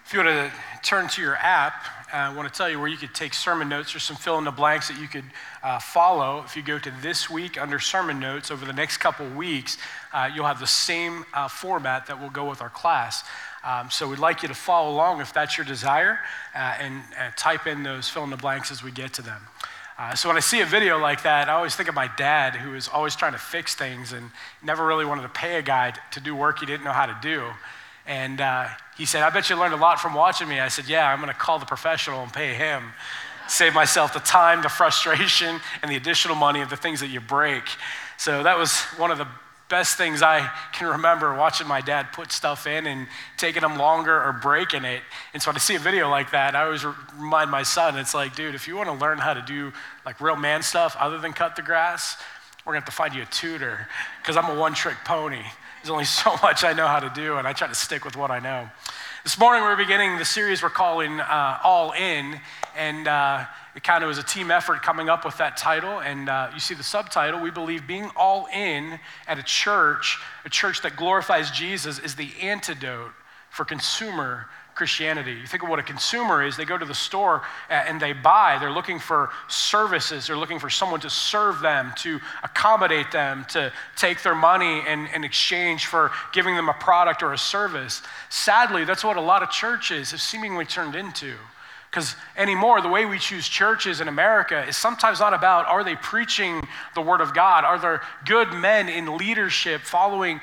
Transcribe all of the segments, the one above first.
If you want to turn to your app, I want to tell you where you could take sermon notes. There's some fill in the blanks that you could follow. If you go to this week under sermon notes over the next couple weeks, you'll have the same format that will go with our class. So we'd like you to follow along if that's your desire and type in those fill in the blanks as we get to them. So when I see a video like that, I always think of my dad, who was always trying to fix things and never really wanted to pay a guy to do work he didn't know how to do. And he said, "I bet you learned a lot from watching me." I said, "Yeah, I'm going to call the professional and pay him. Save myself the time, the frustration, and the additional money of the things that you break." So that was one of the best things I can remember, watching my dad put stuff in and taking them longer or breaking it. And so when I see a video like that, I always remind my son, it's like, dude, if you want to learn how to do like real man stuff other than cut the grass, we're going to have to find you a tutor, because I'm a one-trick pony. There's only so much I know how to do, and I try to stick with what I know. This morning we're beginning the series we're calling All In, and it kind of was a team effort coming up with that title. And you see the subtitle: we believe being all in at a church that glorifies Jesus, is the antidote for consumer Christianity. You think of what a consumer is. They go to the store and they buy. They're looking for services. They're looking for someone to serve them, to accommodate them, to take their money in exchange for giving them a product or a service. Sadly, that's what a lot of churches have seemingly turned into. Because anymore, the way we choose churches in America is sometimes not about, are they preaching the word of God? Are there good men in leadership following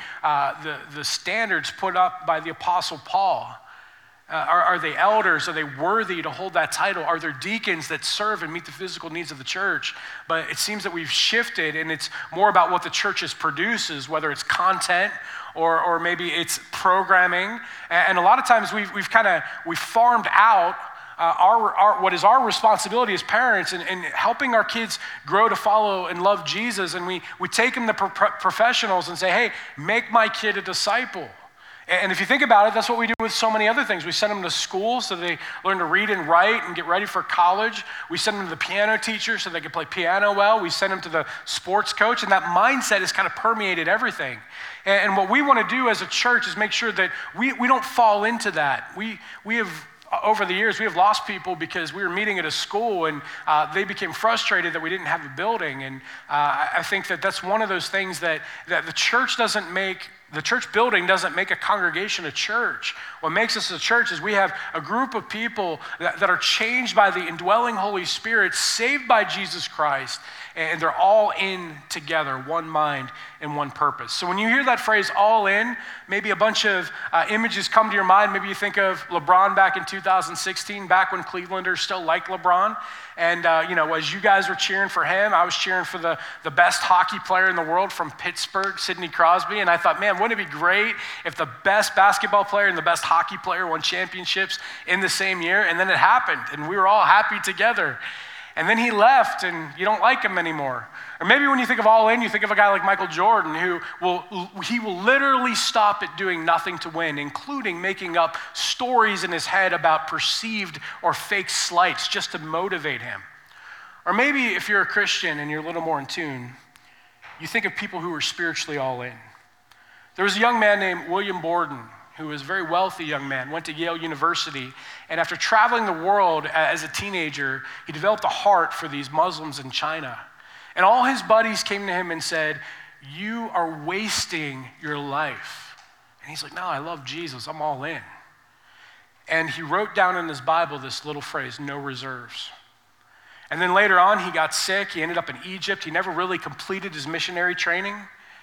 the standards put up by the Apostle Paul? Are they elders? Are they worthy to hold that title? Are there deacons that serve and meet the physical needs of the church? But it seems that we've shifted, and it's more about what the church produces, whether it's content or maybe it's programming. And a lot of times we've farmed out what is our responsibility as parents in helping our kids grow to follow and love Jesus. And we take them to professionals and say, "Hey, make my kid a disciple." And if you think about it, that's what we do with so many other things. We send them to school so they learn to read and write and get ready for college. We send them to the piano teacher so they can play piano well. We send them to the sports coach, and that mindset has kind of permeated everything. And what we want to do as a church is make sure that we don't fall into that. We have, over the years, we have lost people because we were meeting at a school and they became frustrated that we didn't have a building. And I think that that's one of those things that the church building doesn't make a congregation a church. What makes us a church is we have a group of people that are changed by the indwelling Holy Spirit, saved by Jesus Christ, and they're all in together, one mind and one purpose. So when you hear that phrase, all in, maybe a bunch of images come to your mind. Maybe you think of LeBron back in 2016, back when Clevelanders still liked LeBron. And as you guys were cheering for him, I was cheering for the best hockey player in the world from Pittsburgh, Sidney Crosby. And I thought, man, wouldn't it be great if the best basketball player and the best hockey player won championships in the same year? And then it happened, and we were all happy together. And then he left, and you don't like him anymore. Or maybe when you think of all in, you think of a guy like Michael Jordan, who will literally stop at doing nothing to win, including making up stories in his head about perceived or fake slights just to motivate him. Or maybe if you're a Christian and you're a little more in tune, you think of people who are spiritually all in. There was a young man named William Borden, who was a very wealthy young man, went to Yale University, and after traveling the world as a teenager, he developed a heart for these Muslims in China. And all his buddies came to him and said, "You are wasting your life." And he's like, "No, I love Jesus, I'm all in." And he wrote down in his Bible this little phrase, "no reserves." And then later on, he got sick, he ended up in Egypt, he never really completed his missionary training,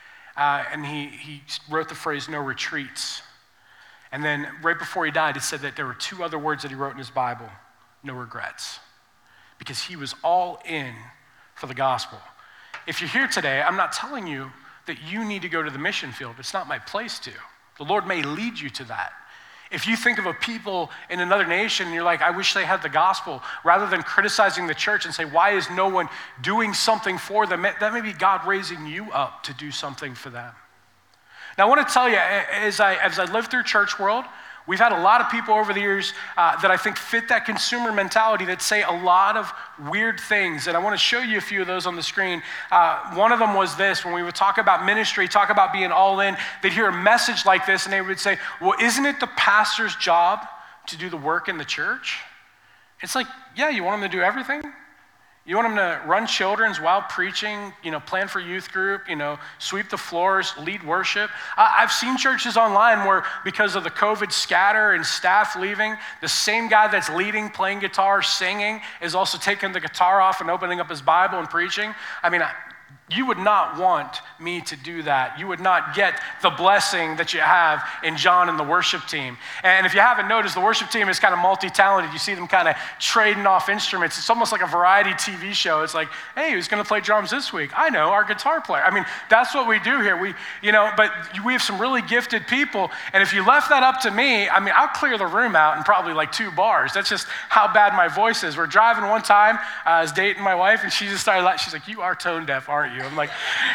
and he wrote the phrase, "no retreats." And then right before he died, it said that there were two other words that he wrote in his Bible: no regrets. Because he was all in for the gospel. If you're here today, I'm not telling you that you need to go to the mission field. It's not my place to. The Lord may lead you to that. If you think of a people in another nation and you're like, "I wish they had the gospel," rather than criticizing the church and say, "Why is no one doing something for them?" that may be God raising you up to do something for them. Now, I want to tell you, as I live through church world, we've had a lot of people over the years that I think fit that consumer mentality that say a lot of weird things. And I want to show you a few of those on the screen. One of them was this: when we would talk about ministry, talk about being all in, they'd hear a message like this and they would say, "Well, isn't it the pastor's job to do the work in the church? It's like, yeah, you want them to do everything? You want them to run children's while preaching, plan for youth group, sweep the floors, lead worship. I've seen churches online where because of the COVID scatter and staff leaving, the same guy that's leading, playing guitar, singing, is also taking the guitar off and opening up his Bible and preaching. I mean, you would not want me to do that. You would not get the blessing that you have in John and the worship team. And if you haven't noticed, the worship team is kind of multi-talented. You see them kind of trading off instruments. It's almost like a variety TV show. It's like, hey, who's going to play drums this week? I know, our guitar player. I mean, that's what we do here. But we have some really gifted people. And if you left that up to me, I mean, I'll clear the room out in probably like 2 bars. That's just how bad my voice is. We're driving one time. I was dating my wife, and she just started like, she's like, you are tone deaf, aren't you? I'm like,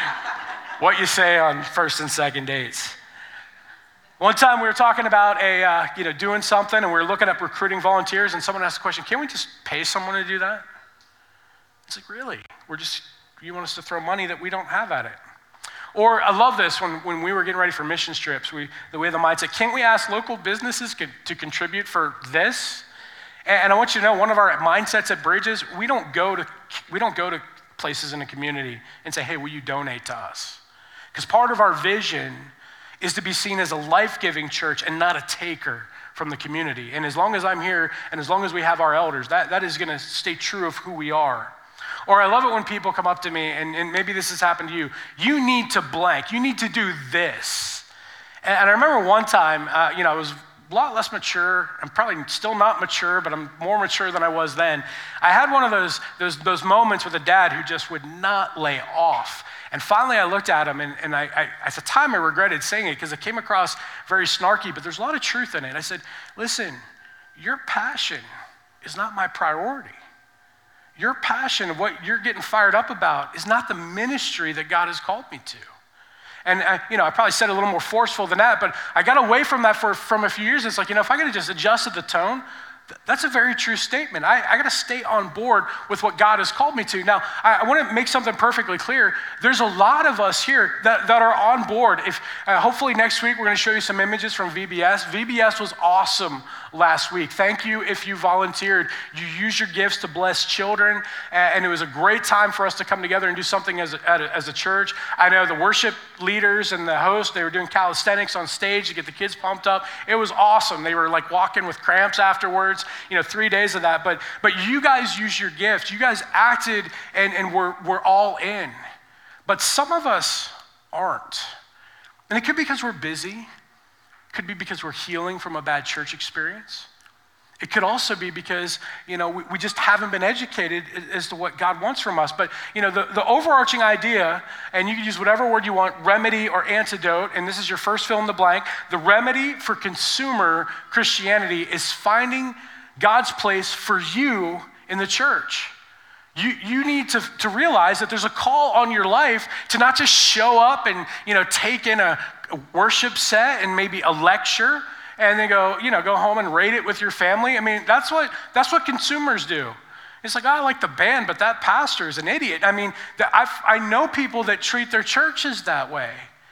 what you say on first and second dates. One time we were talking about doing something, and we were looking at recruiting volunteers, and someone asked the question, can we just pay someone to do that? It's like, really? You want us to throw money that we don't have at it? Or I love this, when we were getting ready for mission trips, we had the mindset, can't we ask local businesses to contribute for this? And I want you to know, one of our mindsets at Bridges, we don't go to places in the community and say, hey, will you donate to us? Because part of our vision is to be seen as a life-giving church and not a taker from the community. And as long as I'm here and as long as we have our elders, that is going to stay true of who we are. Or I love it when people come up to me, and maybe this has happened to you. You need to blank. You need to do this. And I remember one time, I was a lot less mature. I'm probably still not mature, but I'm more mature than I was then. I had one of those moments with a dad who just would not lay off. And finally I looked at him, and I at the time I regretted saying it because it came across very snarky, but there's a lot of truth in it. I said, listen, your passion is not my priority. Your passion of what you're getting fired up about is not the ministry that God has called me to. And I probably said it a little more forceful than that, but I got away from that from a few years. It's like, if I could have just adjusted the tone, that's a very true statement. I got to stay on board with what God has called me to. Now, I want to make something perfectly clear. There's a lot of us here that are on board. If hopefully next week we're going to show you some images from VBS. VBS was awesome last week. Thank you if you volunteered. You used your gifts to bless children, and it was a great time for us to come together and do something as a church. I know the worship leaders and the host, they were doing calisthenics on stage to get the kids pumped up. It was awesome. They were like walking with cramps afterwards. 3 days of that, but you guys used your gift. You guys acted and we're all in. But some of us aren't. And it could be because we're busy. It could be because we're healing from a bad church experience. It could also be because, we just haven't been educated as to what God wants from us. But, the overarching idea, and you can use whatever word you want, remedy or antidote, and this is your first fill in the blank. The remedy for consumer Christianity is finding God's place for you in the church. You need to realize that there's a call on your life to not just show up and, take in a worship set and maybe a lecture and then go home and rate it with your family. I mean, that's what consumers do. It's like, I like the band, but that pastor is an idiot. I mean, I know people that treat their churches that way.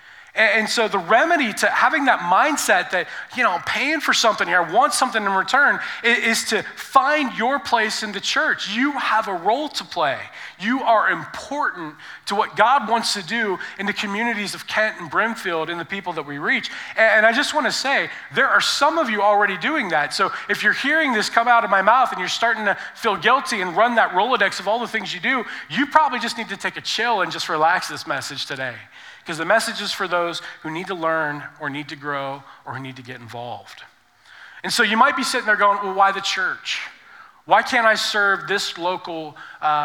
And so the remedy to having that mindset that, I'm paying for something here, I want something in return, is to find your place in the church. You have a role to play. You are important to what God wants to do in the communities of Kent and Brimfield and the people that we reach. And I just want to say, there are some of you already doing that. So if you're hearing this come out of my mouth and you're starting to feel guilty and run that Rolodex of all the things you do, you probably just need to take a chill and just relax this message today. Because the message is for those who need to learn or need to grow or who need to get involved. And so you might be sitting there going, well, why the church? Why can't I serve this local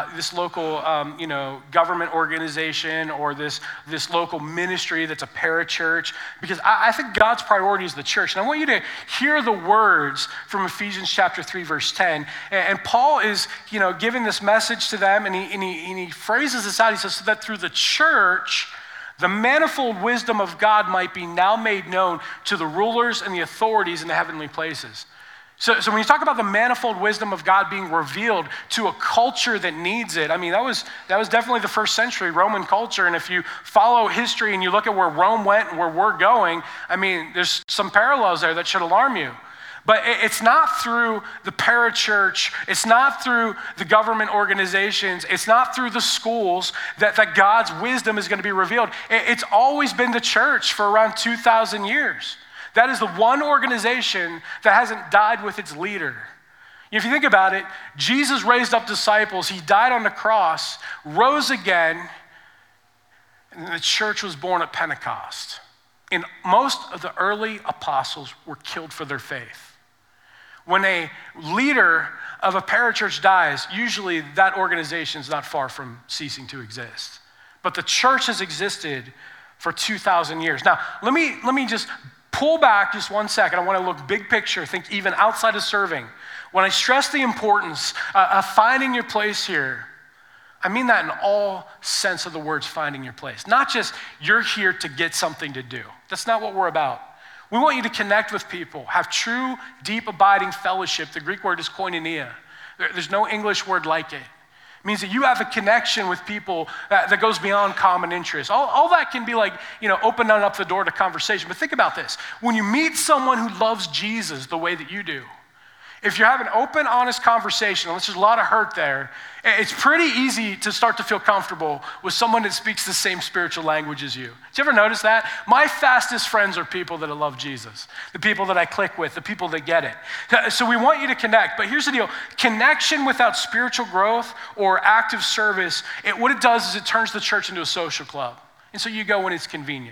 government organization or this local ministry that's a parachurch? Because I think God's priority is the church. And I want you to hear the words from Ephesians chapter 3, verse 10. And Paul is, giving this message to them, and he phrases this out. He says, so that through the church, the manifold wisdom of God might be now made known to the rulers and the authorities in the heavenly places. So when you talk about the manifold wisdom of God being revealed to a culture that needs it, I mean, that was definitely the first century Roman culture. And if you follow history and you look at where Rome went and where we're going, I mean, there's some parallels there that should alarm you. But it's not through the parachurch, it's not through the government organizations, it's not through the schools that God's wisdom is going to be revealed. It's always been the church for around 2,000 years. That is the one organization that hasn't died with its leader. If you think about it, Jesus raised up disciples, he died on the cross, rose again, and the church was born at Pentecost. And most of the early apostles were killed for their faith. When a leader of a parachurch dies, usually that organization is not far from ceasing to exist. But the church has existed for 2,000 years. Now, let me just pull back just 1 second. I want to look big picture, think even outside of serving. When I stress the importance of finding your place here, I mean that in all sense of the words, finding your place. Not just you're here to get something to do. That's not what we're about. We want you to connect with people, have true, deep, abiding fellowship. The Greek word is koinonia. There's no English word like it. It means that you have a connection with people that goes beyond common interests. All that can be like, opening up the door to conversation. But think about this. When you meet someone who loves Jesus the way that you do, if you have an open, honest conversation, unless there's a lot of hurt there, it's pretty easy to start to feel comfortable with someone that speaks the same spiritual language as you. Did you ever notice that? My fastest friends are people that love Jesus, the people that I click with, the people that get it. So we want you to connect, but here's the deal. Connection without spiritual growth or active service, what it does is it turns the church into a social club. And so you go when it's convenient.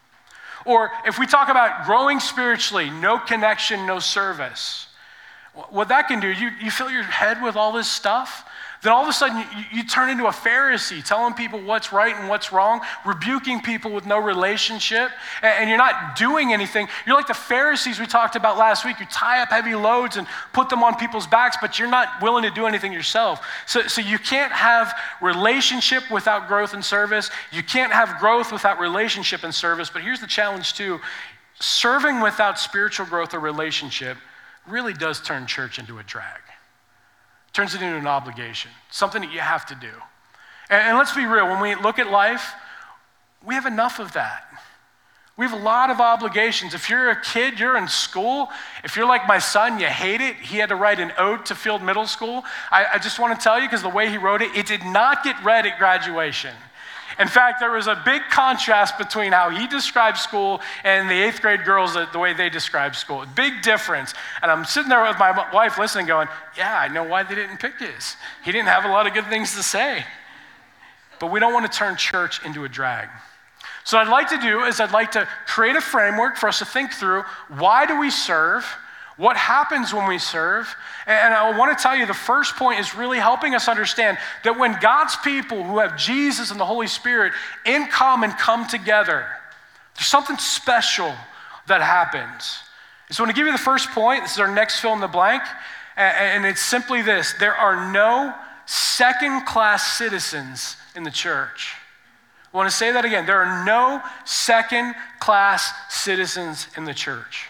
Or if we talk about growing spiritually, no connection, no service. What that can do, you fill your head with all this stuff, then all of a sudden you turn into a Pharisee, telling people what's right and what's wrong, rebuking people with no relationship, and you're not doing anything. You're like the Pharisees we talked about last week. You tie up heavy loads and put them on people's backs, but you're not willing to do anything yourself. So you can't have relationship without growth and service. You can't have growth without relationship and service. But here's the challenge too. Serving without spiritual growth or relationship really does turn church into a drag. Turns it into an obligation, something that you have to do. And let's be real, when we look at life, we have enough of that. We have a lot of obligations. If you're a kid, you're in school. If you're like my son, you hate it. He had to write an ode to Field Middle School. I just want to tell you, because the way he wrote it, it did not get read at graduation. In fact, there was a big contrast between how he described school and the 8th grade girls, the way they described school. Big difference. And I'm sitting there with my wife listening going, yeah, I know why they didn't pick his. He didn't have a lot of good things to say. But we don't want to turn church into a drag. So what I'd like to do is I'd like to create a framework for us to think through, why do we serve? What happens when we serve? And I want to tell you the first point is really helping us understand that when God's people who have Jesus and the Holy Spirit in common come together, there's something special that happens. So I want to give you the first point. This is our next fill in the blank. And it's simply this. There are no second-class citizens in the church. I want to say that again. There are no second-class citizens in the church.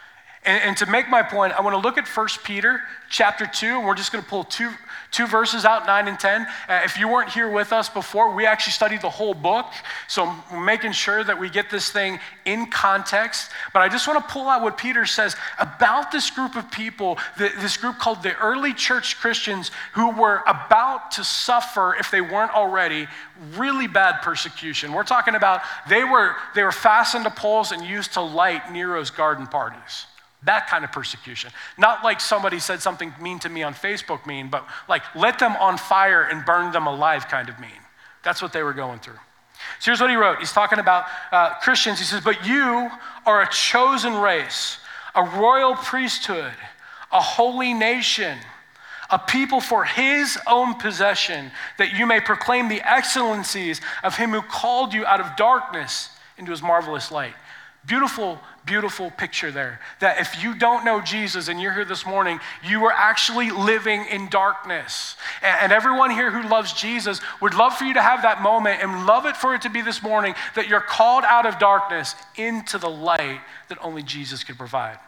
And to make my point, I want to look at 1 Peter chapter 2, and we're just going to pull two verses out, 9 and 10. If you weren't here with us before, we actually studied the whole book, so I'm making sure that we get this thing in context. But I just want to pull out what Peter says about this group of people, this group called the early church Christians, who were about to suffer, if they weren't already, really bad persecution. We're talking about they were fastened to poles and used to light Nero's garden parties. That kind of persecution. Not like somebody said something mean to me on Facebook mean, but like let them on fire and burn them alive kind of mean. That's what they were going through. So here's what he wrote. He's talking about Christians. He says, but you are a chosen race, a royal priesthood, a holy nation, a people for his own possession, that you may proclaim the excellencies of him who called you out of darkness into his marvelous light. Beautiful, beautiful picture there. That if you don't know Jesus and you're here this morning, you are actually living in darkness. And everyone here who loves Jesus would love for you to have that moment and love it for it to be this morning that you're called out of darkness into the light that only Jesus could provide.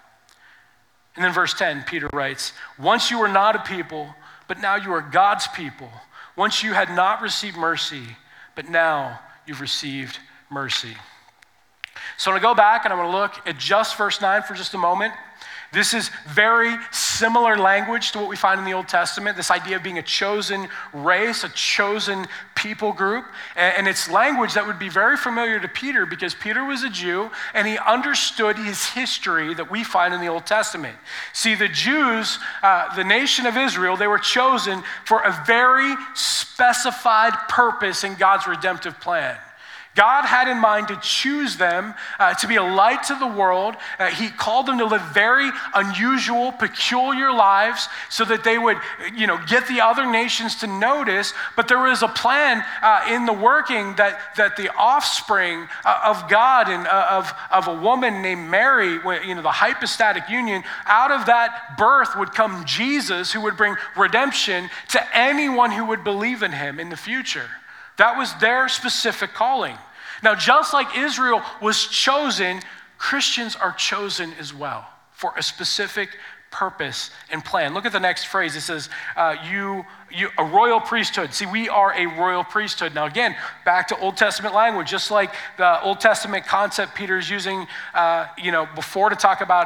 And then verse 10, Peter writes, once you were not a people, but now you are God's people. Once you had not received mercy, but now you've received mercy. So I'm going to go back and I'm going to look at just verse 9 for just a moment. This is very similar language to what we find in the Old Testament, this idea of being a chosen race, a chosen people group. And it's language that would be very familiar to Peter because Peter was a Jew and he understood his history that we find in the Old Testament. See, the Jews, the nation of Israel, they were chosen for a very specified purpose in God's redemptive plan. God had in mind to choose them to be a light to the world. He called them to live very unusual, peculiar lives so that they would, get the other nations to notice. But there was a plan in the working that the offspring of God and of a woman named Mary, the hypostatic union, out of that birth would come Jesus, who would bring redemption to anyone who would believe in him in the future. That was their specific calling. Now, just like Israel was chosen, Christians are chosen as well for a specific purpose and plan. Look at the next phrase. It says, you a royal priesthood. See, we are a royal priesthood. Now, again, back to Old Testament language, just like the Old Testament concept Peter's using, before to talk about,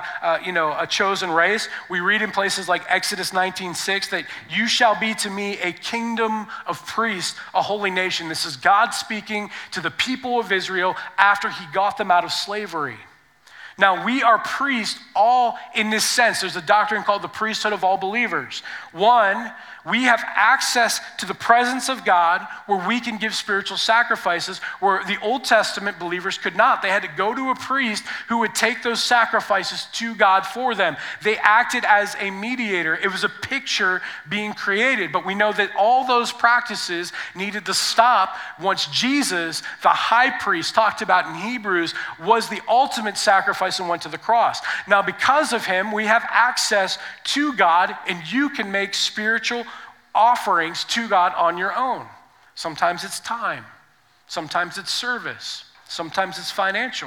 a chosen race. We read in places like Exodus 19:6 that you shall be to me a kingdom of priests, a holy nation. This is God speaking to the people of Israel after he got them out of slavery. Now, we are priests all in this sense. There's a doctrine called the priesthood of all believers. One, we have access to the presence of God where we can give spiritual sacrifices where the Old Testament believers could not. They had to go to a priest who would take those sacrifices to God for them. They acted as a mediator. It was a picture being created. But we know that all those practices needed to stop once Jesus, the high priest, talked about in Hebrews, was the ultimate sacrifice and went to the cross. Now, because of him, we have access to God, and you can make spiritual offerings to God on your own. Sometimes it's time. Sometimes it's service. Sometimes it's financial.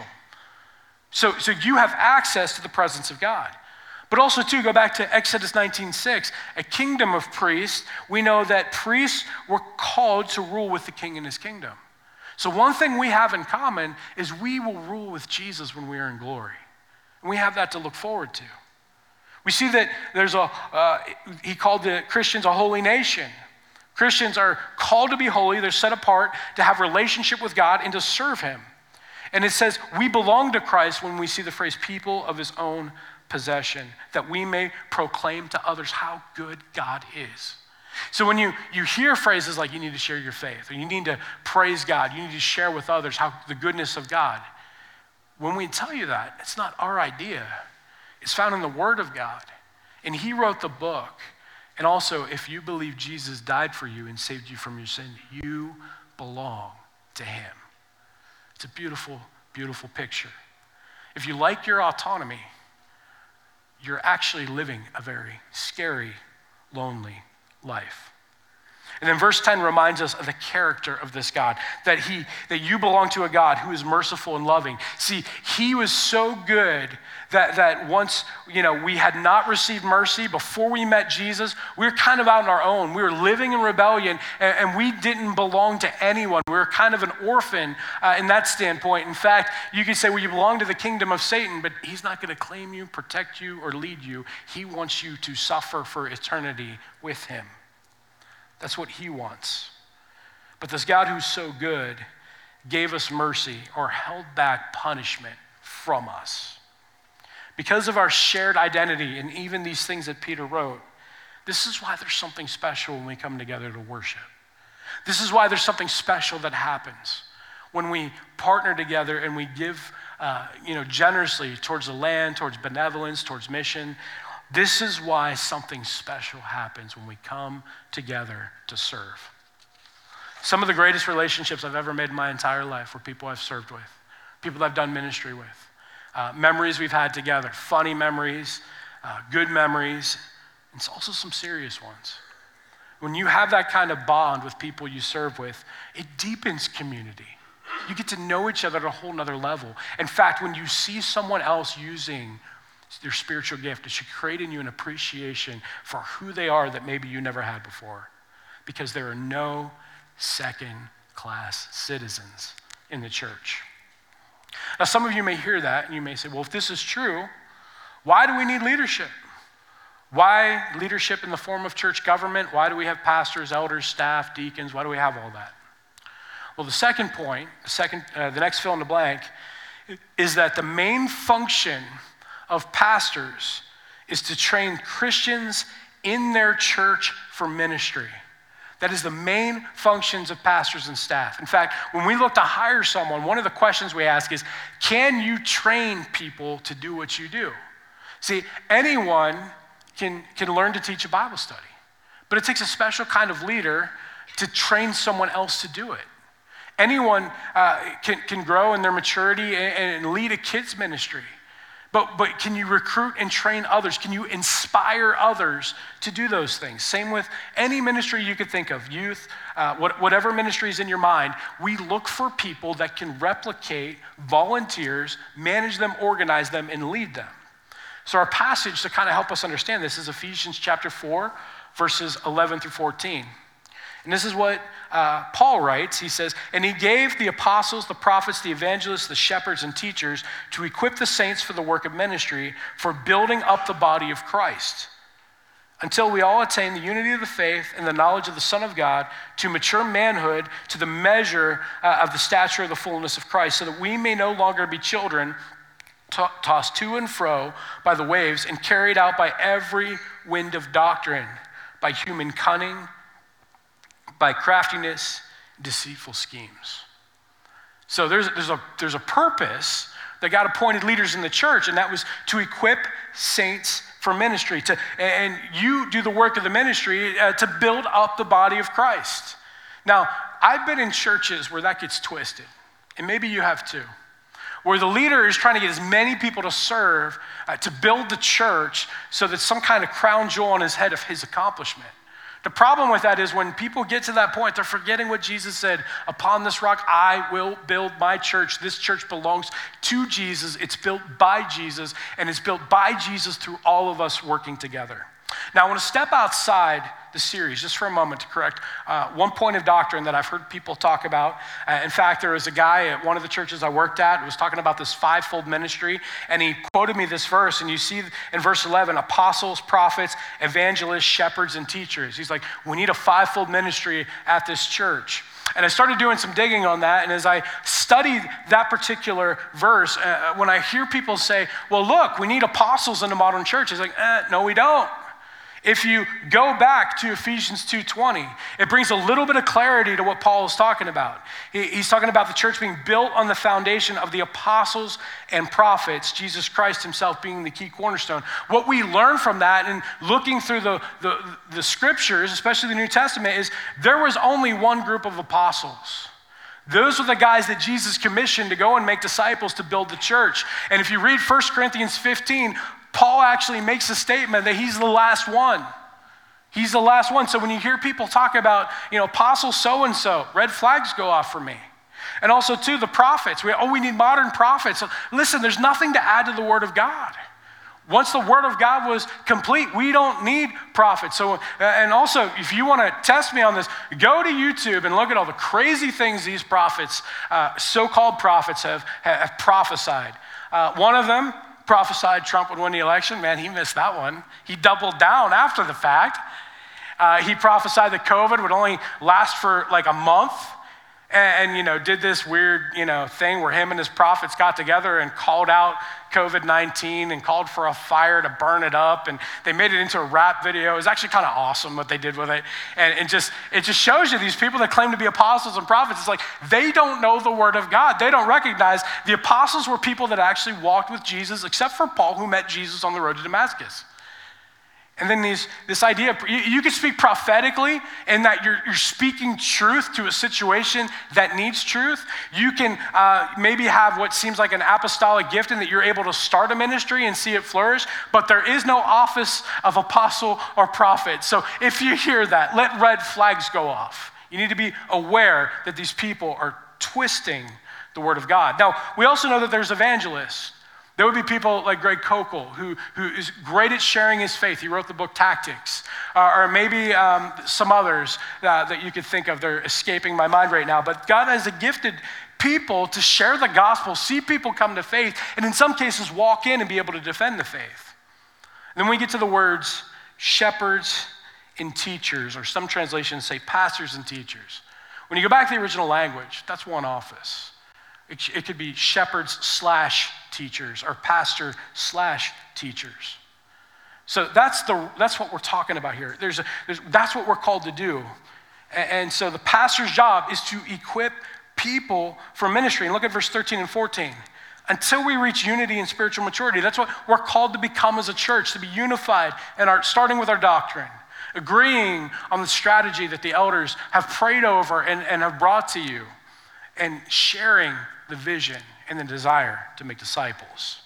So you have access to the presence of God. But also, too, go back to Exodus 19:6, a kingdom of priests. We know that priests were called to rule with the king in his kingdom. So one thing we have in common is we will rule with Jesus when we are in glory. And we have that to look forward to. We see that he called the Christians a holy nation. Christians are called to be holy. They're set apart to have relationship with God and to serve him. And it says we belong to Christ when we see the phrase people of his own possession, that we may proclaim to others how good God is. So when you hear phrases like you need to share your faith, or you need to praise God, you need to share with others how the goodness of God, when we tell you that, it's not our idea. It's found in the Word of God. And he wrote the book. And also, if you believe Jesus died for you and saved you from your sin, you belong to him. It's a beautiful, beautiful picture. If you like your autonomy, you're actually living a very scary, lonely life. And then verse 10 reminds us of the character of this God, that you belong to a God who is merciful and loving. See, he was so good that once, we had not received mercy before we met Jesus, we were kind of out on our own. We were living in rebellion, and we didn't belong to anyone. We were kind of an orphan in that standpoint. In fact, you could say, well, you belong to the kingdom of Satan, but he's not going to claim you, protect you, or lead you. He wants you to suffer for eternity with him. That's what he wants. But this God who's so good gave us mercy or held back punishment from us. Because of our shared identity and even these things that Peter wrote, this is why there's something special when we come together to worship. This is why there's something special that happens when we partner together and we give generously towards the land, towards benevolence, towards mission. This is why something special happens when we come together to serve. Some of the greatest relationships I've ever made in my entire life were people I've served with, people that I've done ministry with, memories we've had together, funny memories, good memories, and it's also some serious ones. When you have that kind of bond with people you serve with, it deepens community. You get to know each other at a whole nother level. In fact, when you see someone else using their spiritual gift, it should create in you an appreciation for who they are that maybe you never had before, because there are no second-class citizens in the church. Now, some of you may hear that and you may say, well, if this is true, Why do we need leadership? Why leadership in the form of church government? Why do we have pastors, elders, staff, deacons? Why do we have all that? Well, the second point, the next fill in the blank, is that the main function of pastors is to train Christians in their church for ministry. That is the main functions of pastors and staff. In fact, when we look to hire someone, one of the questions we ask is, can you train people to do what you do? See, anyone can learn to teach a Bible study, but it takes a special kind of leader to train someone else to do it. Anyone can grow in their maturity and lead a kids ministry. But can you recruit and train others? Can you inspire others to do those things? Same with any ministry you could think of, youth, whatever ministry is in your mind. We look for people that can replicate volunteers, manage them, organize them, and lead them. So our passage to kind of help us understand this is Ephesians chapter 4, verses 11 through 14. And this is what Paul writes. He says, and he gave the apostles, the prophets, the evangelists, the shepherds, and teachers to equip the saints for the work of ministry, for building up the body of Christ, until we all attain the unity of the faith and the knowledge of the Son of God, to mature manhood, to the measure of the stature of the fullness of Christ, so that we may no longer be children, tossed to and fro by the waves and carried out by every wind of doctrine, by human cunning, by craftiness, deceitful schemes. So there's a purpose that God appointed leaders in the church, and that was to equip saints for ministry. And you do the work of the ministry to build up the body of Christ. Now, I've been in churches where that gets twisted, and maybe you have too, where the leader is trying to get as many people to serve, to build the church so that some kind of crown jewel on his head of his accomplishment. The problem with that is when people get to that point, they're forgetting what Jesus said, upon this rock I will build my church. This church belongs to Jesus. It's built by Jesus, and it's built by Jesus through all of us working together. Now, I want to step outside the series just for a moment to correct one point of doctrine that I've heard people talk about. In fact, there was a guy at one of the churches I worked at who was talking about this fivefold ministry, and he quoted me this verse, and you see in verse 11, apostles, prophets, evangelists, shepherds, and teachers. He's like, we need a fivefold ministry at this church. And I started doing some digging on that, and as I studied that particular verse, when I hear people say, well, look, we need apostles in the modern church, it's like, no, we don't. If you go back to Ephesians 2:20, it brings a little bit of clarity to what Paul is talking about. He's talking about the church being built on the foundation of the apostles and prophets, Jesus Christ himself being the key cornerstone. What we learn from that and looking through the scriptures, especially the New Testament, is there was only one group of apostles. Those were the guys that Jesus commissioned to go and make disciples to build the church. And if you read 1 Corinthians 15, Paul actually makes a statement that he's the last one. He's the last one. So when you hear people talk about, apostle so-and-so, red flags go off for me. And also, too, the prophets. We need modern prophets. So, listen, there's nothing to add to the Word of God. Once the Word of God was complete, we don't need prophets. So, and also, if you want to test me on this, go to YouTube and look at all the crazy things these prophets, so-called prophets, have prophesied. One of them prophesied Trump would win the election. Man, he missed that one. He doubled down after the fact. He prophesied that COVID would only last for like a month, and did this weird thing where him and his prophets got together and called out COVID-19 and called for a fire to burn it up, and they made it into a rap video. It was actually kind of awesome what they did with it, and it just shows you these people that claim to be apostles and prophets. It's like they don't know the Word of God. They don't recognize the apostles were people that actually walked with Jesus, except for Paul, who met Jesus on the road to Damascus. And then this idea, you can speak prophetically in that you're speaking truth to a situation that needs truth. You can maybe have what seems like an apostolic gift in that you're able to start a ministry and see it flourish, but there is no office of apostle or prophet. So if you hear that, let red flags go off. You need to be aware that these people are twisting the Word of God. Now, we also know that there's evangelists. There would be people like Greg Koukl, who is great at sharing his faith. He wrote the book Tactics. Or maybe some others that you could think of. They're escaping my mind right now. But God has gifted people to share the gospel, see people come to faith, and in some cases walk in and be able to defend the faith. Then we get to the words shepherds and teachers, or some translations say pastors and teachers. When you go back to the original language, that's one office. It could be shepherds/teachers or pastor/teachers. So that's what we're talking about here. That's what we're called to do. And so the pastor's job is to equip people for ministry. And look at verse 13 and 14. Until we reach unity and spiritual maturity, that's what we're called to become as a church, to be unified, and starting with our doctrine, agreeing on the strategy that the elders have prayed over and have brought to you, and sharing the vision and the desire to make disciples.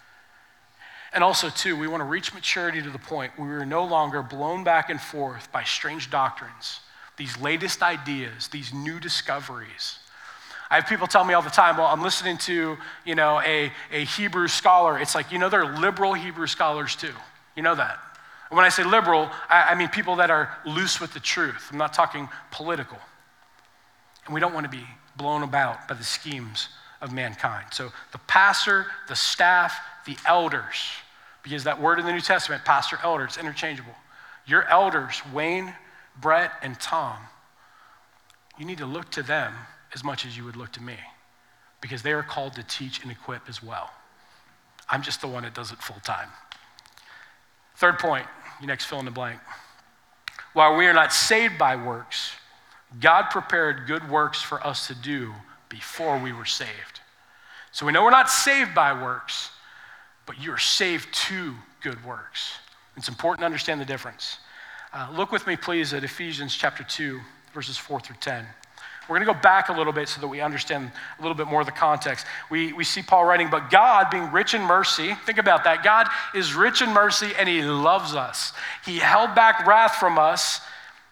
And also, too, we want to reach maturity to the point where we're no longer blown back and forth by strange doctrines, these latest ideas, these new discoveries. I have people tell me all the time, well, I'm listening to, a Hebrew scholar. It's like, there are liberal Hebrew scholars too. You know that. And when I say liberal, I mean people that are loose with the truth. I'm not talking political. And we don't want to be blown about by the schemes of mankind. So the pastor, the staff, the elders, because that word in the New Testament, pastor, elder, it's interchangeable. Your elders, Wayne, Brett, and Tom, you need to look to them as much as you would look to me, because they are called to teach and equip as well. I'm just the one that does it full time. Third point, you next fill in the blank. While we are not saved by works, God prepared good works for us to do before we were saved. So we know we're not saved by works, but you're saved to good works. It's important to understand the difference. Look with me, please, at Ephesians chapter 2, verses 4 through 10. We're going to go back a little bit so that we understand a little bit more of the context. We see Paul writing, but God being rich in mercy, think about that. God is rich in mercy and he loves us. He held back wrath from us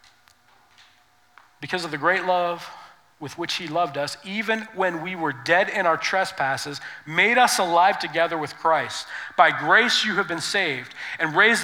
because of the great love with which he loved us, even when we were dead in our trespasses, made us alive together with Christ. By grace you have been saved, and raised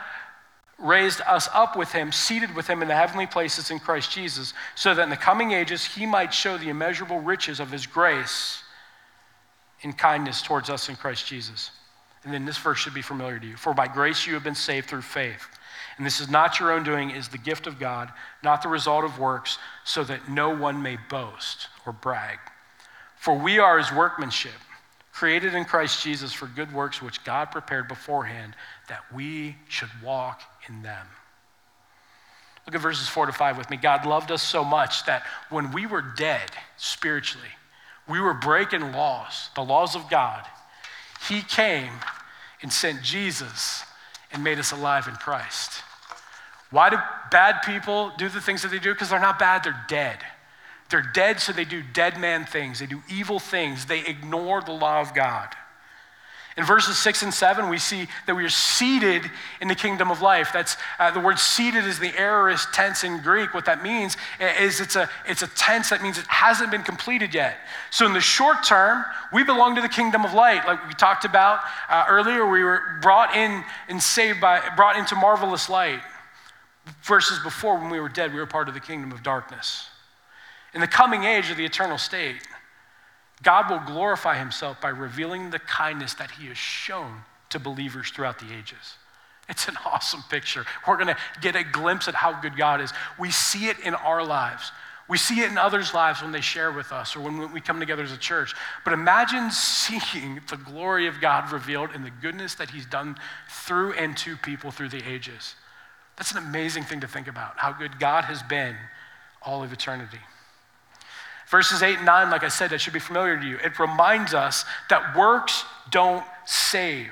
us up with him, seated with him in the heavenly places in Christ Jesus, so that in the coming ages he might show the immeasurable riches of his grace in kindness towards us in Christ Jesus. And then this verse should be familiar to you. For by grace you have been saved through faith. And this is not your own doing, it is the gift of God, not the result of works, so that no one may boast or brag. For we are his workmanship, created in Christ Jesus for good works which God prepared beforehand that we should walk in them. Look at verses 4 to 5 with me. God loved us so much that when we were dead spiritually, we were breaking laws, the laws of God. He came and sent Jesus and made us alive in Christ. Why do bad people do the things that they do? Because they're not bad, they're dead. They're dead, so they do dead man things. They do evil things. They ignore the law of God. In verses 6 and 7, we see that we are seated in the kingdom of life. That's the word seated is the aorist tense in Greek. What that means is it's a tense that means it hasn't been completed yet. So in the short term, we belong to the kingdom of light. Like we talked about earlier, we were brought in and brought into marvelous light. Verses before, when we were dead, we were part of the kingdom of darkness. In the coming age of the eternal state, God will glorify himself by revealing the kindness that he has shown to believers throughout the ages. It's an awesome picture. We're going to get a glimpse at how good God is. We see it in our lives. We see it in others' lives when they share with us or when we come together as a church. But imagine seeing the glory of God revealed in the goodness that he's done through and to people through the ages. That's an amazing thing to think about, how good God has been all of eternity. Verses 8 and 9, like I said, that should be familiar to you. It reminds us that works don't save.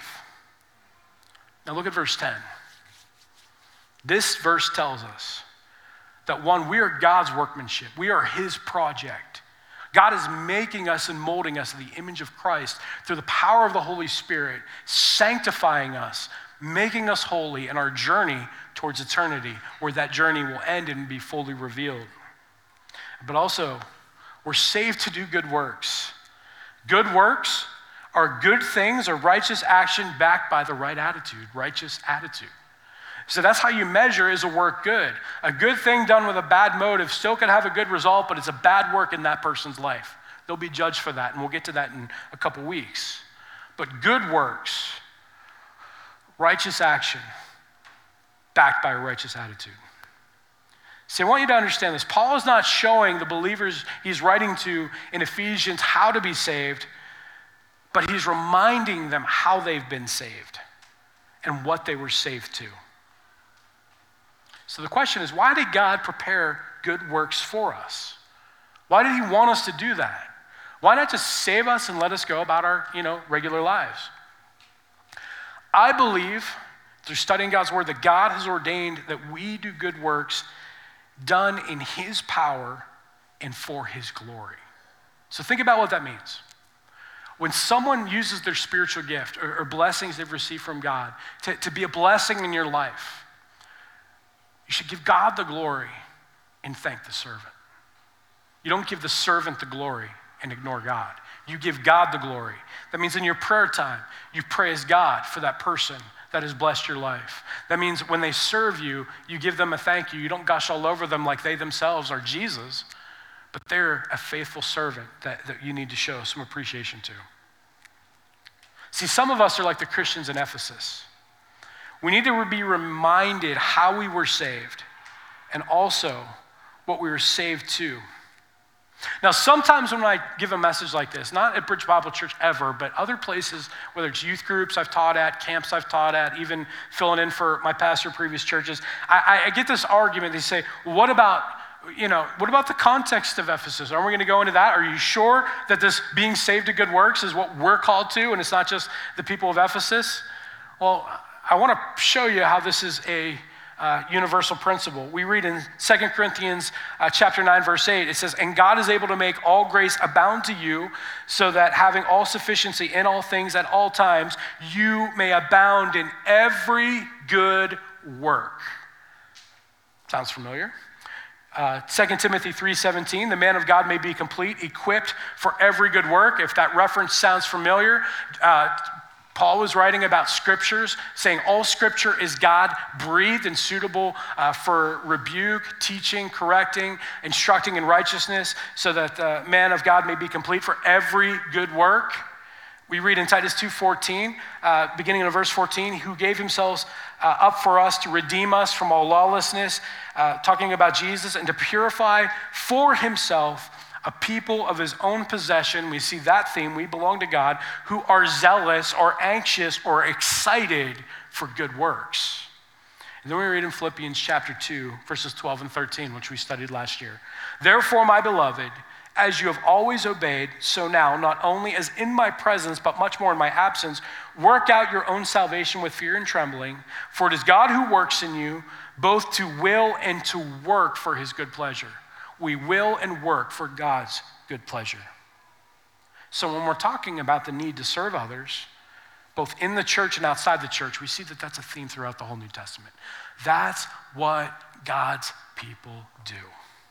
Now look at verse 10. This verse tells us that one, we are God's workmanship. We are his project. God is making us and molding us in the image of Christ through the power of the Holy Spirit, sanctifying us, making us holy in our journey towards eternity, where that journey will end and be fully revealed. But also, we're saved to do good works. Good works are good things or righteous action backed by the right attitude, righteous attitude. So that's how you measure, is a work good? A good thing done with a bad motive still can have a good result, but it's a bad work in that person's life. They'll be judged for that, and we'll get to that in a couple weeks. But good works, righteous action backed by a righteous attitude. See, I want you to understand this. Paul is not showing the believers he's writing to in Ephesians how to be saved, but he's reminding them how they've been saved and what they were saved to. So the question is, why did God prepare good works for us? Why did he want us to do that? Why not just save us and let us go about our, regular lives? I believe, through studying God's word, that God has ordained that we do good works done in his power and for his glory. So think about what that means. When someone uses their spiritual gift or blessings they've received from God to be a blessing in your life, you should give God the glory and thank the servant. You don't give the servant the glory and ignore God. You give God the glory. That means in your prayer time, you praise God for that person that has blessed your life. That means when they serve you, you give them a thank you. You don't gush all over them like they themselves are Jesus, but they're a faithful servant that you need to show some appreciation to. See, some of us are like the Christians in Ephesus. We need to be reminded how we were saved and also what we were saved to. Now, sometimes when I give a message like this, not at Bridge Bible Church ever, but other places, whether it's youth groups I've taught at, camps I've taught at, even filling in for my pastor at previous churches, I get this argument. They say, well, what about the context of Ephesus? Aren't we going to go into that? Are you sure that this being saved to good works is what we're called to, and it's not just the people of Ephesus? Well, I want to show you how this is a universal principle. We read in 2 Corinthians chapter 9, verse 8, it says, "And God is able to make all grace abound to you, so that having all sufficiency in all things at all times, you may abound in every good work." Sounds familiar? 2 Timothy 3:17, "The man of God may be complete, equipped for every good work." If that reference sounds familiar, Paul was writing about scriptures, saying all scripture is God-breathed and suitable for rebuke, teaching, correcting, instructing in righteousness, so that the man of God may be complete for every good work. We read in Titus 2:14, beginning in verse 14, "Who gave himself up for us to redeem us from all lawlessness," talking about Jesus, "and to purify for himself a people of his own possession." We see that theme. We belong to God, "who are zealous or anxious or excited for good works." And then we read in Philippians chapter 2, verses 12 and 13, which we studied last year. "Therefore, my beloved, as you have always obeyed, so now, not only as in my presence, but much more in my absence, work out your own salvation with fear and trembling, for it is God who works in you, both to will and to work for his good pleasure." We will and work for God's good pleasure. So when we're talking about the need to serve others, both in the church and outside the church, we see that that's a theme throughout the whole New Testament. That's what God's people do.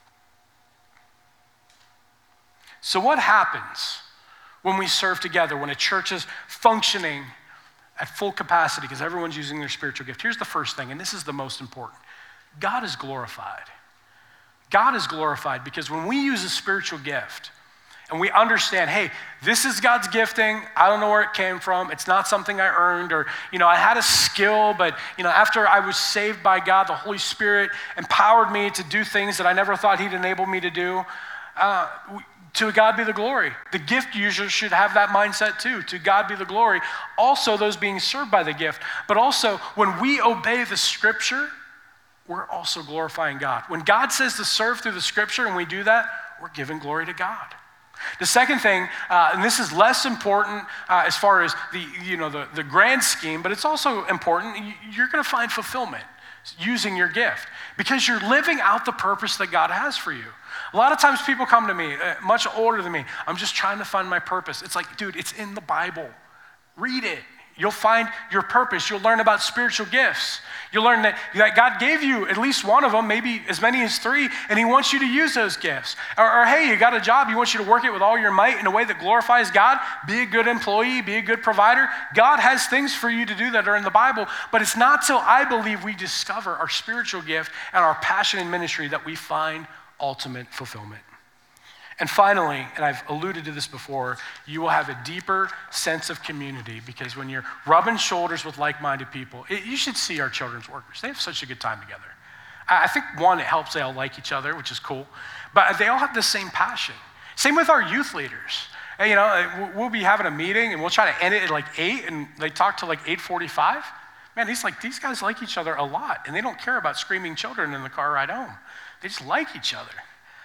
So what happens when we serve together, when a church is functioning at full capacity because everyone's using their spiritual gift? Here's the first thing, and this is the most important. God is glorified. God is glorified because when we use a spiritual gift and we understand, hey, this is God's gifting, I don't know where it came from, it's not something I earned, or, I had a skill, but, after I was saved by God, the Holy Spirit empowered me to do things that I never thought he'd enable me to do. To God be the glory. The gift user should have that mindset too. To God be the glory. Also, those being served by the gift. But also, when we obey the scripture, we're also glorifying God. When God says to serve through the scripture and we do that, we're giving glory to God. The second thing, and this is less important as far as the grand scheme, but it's also important, you're going to find fulfillment using your gift because you're living out the purpose that God has for you. A lot of times people come to me, much older than me, "I'm just trying to find my purpose." It's like, dude, it's in the Bible. Read it. You'll find your purpose. You'll learn about spiritual gifts. You'll learn that God gave you at least one of them, maybe as many as 3, and he wants you to use those gifts. Or hey, you got a job, he wants you to work it with all your might in a way that glorifies God. Be a good employee, be a good provider. God has things for you to do that are in the Bible, but it's not till I believe we discover our spiritual gift and our passion in ministry that we find ultimate fulfillment. And finally, and I've alluded to this before, you will have a deeper sense of community because when you're rubbing shoulders with like-minded people, you should see our children's workers. They have such a good time together. I think, one, it helps they all like each other, which is cool, but they all have the same passion. Same with our youth leaders. And, you know, we'll be having a meeting and we'll try to end it at like 8 and they talk to like 8:45. Man, these guys like each other a lot and they don't care about screaming children in the car ride home. They just like each other.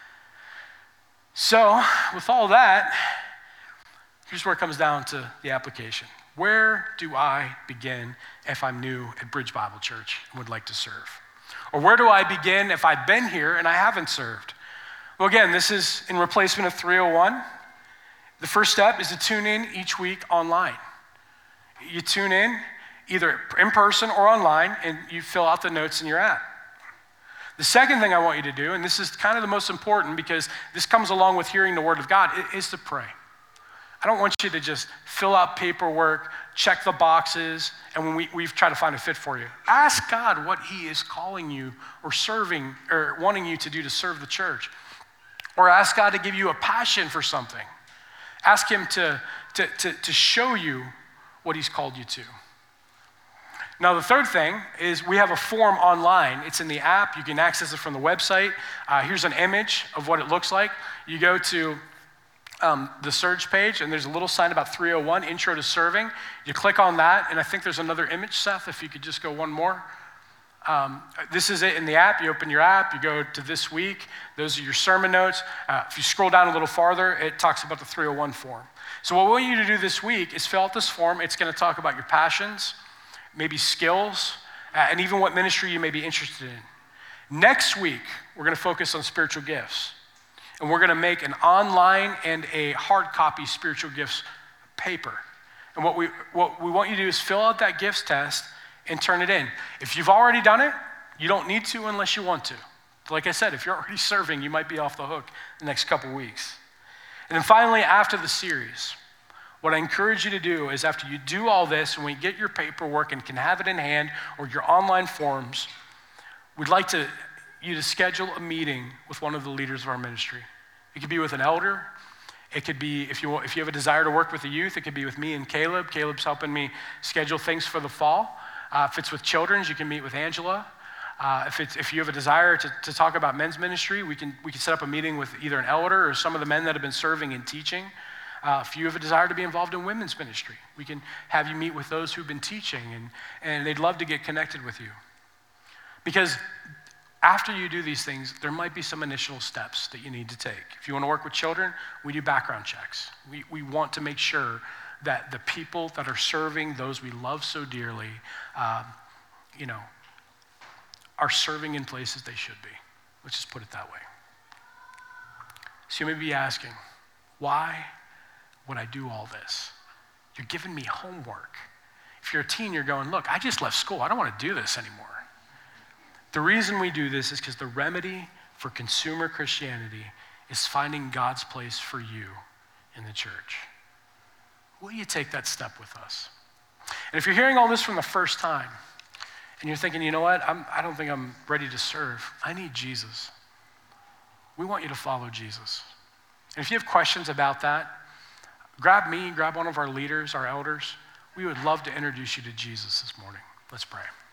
So with all that, here's where it comes down to the application. Where do I begin if I'm new at Bridge Bible Church and would like to serve? Or where do I begin if I've been here and I haven't served? Well, again, this is in replacement of 301. The first step is to tune in each week online. You tune in either in person or online, and you fill out the notes in your app. The second thing I want you to do, and this is kind of the most important because this comes along with hearing the word of God, is to pray. I don't want you to just fill out paperwork, check the boxes, and when we've tried to find a fit for you. Ask God what he is calling you or serving or wanting you to do to serve the church. Or ask God to give you a passion for something. Ask him to show you what he's called you to. Now, the third thing is we have a form online. It's in the app. You can access it from the website. Here's an image of what it looks like. You go to the search page, and there's a little sign about 301, Intro to Serving. You click on that, and I think there's another image, Seth, if you could just go one more. This is it in the app. You open your app, you go to this week. Those are your sermon notes. If you scroll down a little farther, it talks about the 301 form. So what we want you to do this week is fill out this form. It's going to talk about your passions, maybe skills, and even what ministry you may be interested in. Next week, we're going to focus on spiritual gifts. And we're going to make an online and a hard copy spiritual gifts paper. And what we want you to do is fill out that gifts test and turn it in. If you've already done it, you don't need to unless you want to. Like I said, if you're already serving, you might be off the hook the next couple weeks. And then finally, after the series, what I encourage you to do is after you do all this and we get your paperwork and can have it in hand or your online forms, we'd like you to schedule a meeting with one of the leaders of our ministry. It could be with an elder. It could be, if you have a desire to work with the youth, it could be with me and Caleb. Caleb's helping me schedule things for the fall. If it's with children's, you can meet with Angela. If you have a desire to talk about men's ministry, we can set up a meeting with either an elder or some of the men that have been serving and teaching. If you have a desire to be involved in women's ministry, we can have you meet with those who've been teaching, and they'd love to get connected with you. Because after you do these things, there might be some initial steps that you need to take. If you want to work with children, we do background checks. We want to make sure that the people that are serving those we love so dearly, are serving in places they should be. Let's just put it that way. So you may be asking, why would I do all this? You're giving me homework. If you're a teen, you're going, look, I just left school. I don't want to do this anymore. The reason we do this is because the remedy for consumer Christianity is finding God's place for you in the church. Will you take that step with us? And if you're hearing all this from the first time, and you're thinking, you know what, I don't think I'm ready to serve. I need Jesus. We want you to follow Jesus. And if you have questions about that, grab me, grab one of our leaders, our elders. We would love to introduce you to Jesus this morning. Let's pray.